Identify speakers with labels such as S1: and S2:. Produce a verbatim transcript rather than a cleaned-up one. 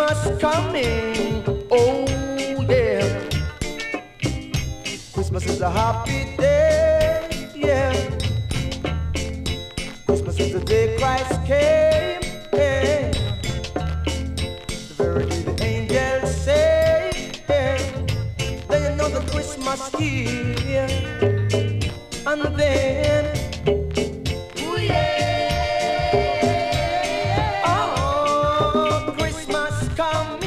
S1: Christmas coming, oh yeah. Christmas is a happy day, yeah. Christmas is the day Christ came, yeah. The very day the angels say, yeah. Then you know the Christmas here, and then, ooh yeah. Oh, Christmas coming.